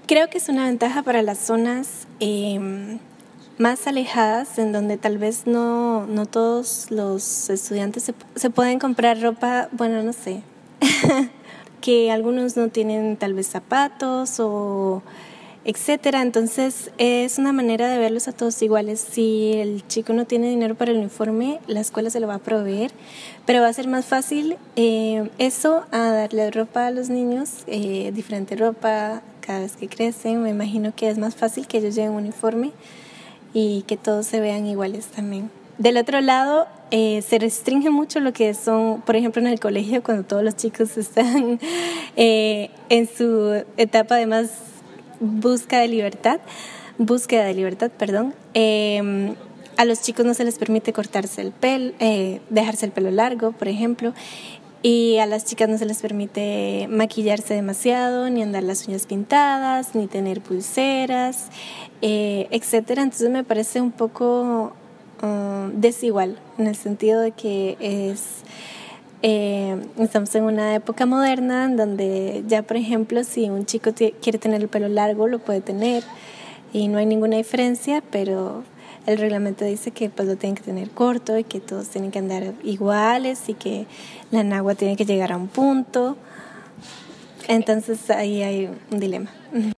Creo que es una ventaja para las zonas más alejadas, en donde tal vez no todos los estudiantes se pueden comprar ropa, bueno, no sé, que algunos no tienen tal vez zapatos o etcétera. Entonces es una manera de verlos a todos iguales. Si el chico no tiene dinero para el uniforme, la escuela se lo va a proveer, pero va a ser más fácil eso a darle ropa a los niños, diferente ropa cada vez que crecen. Me imagino que es más fácil que ellos lleven un uniforme y que todos se vean iguales también. Del otro lado, se restringe mucho lo que son, por ejemplo, en el colegio, cuando todos los chicos están en su etapa de más búsqueda de libertad, a los chicos no se les permite cortarse el pelo, dejarse el pelo largo, por ejemplo, y a las chicas no se les permite maquillarse demasiado, ni andar las uñas pintadas, ni tener pulseras, etcétera. Entonces me parece un poco desigual, en el sentido de que estamos en una época moderna en donde ya, por ejemplo, si un chico quiere tener el pelo largo, lo puede tener y no hay ninguna diferencia, pero el reglamento dice que pues lo tienen que tener corto y que todos tienen que andar iguales y que la nagua tiene que llegar a un punto. Entonces ahí hay un dilema.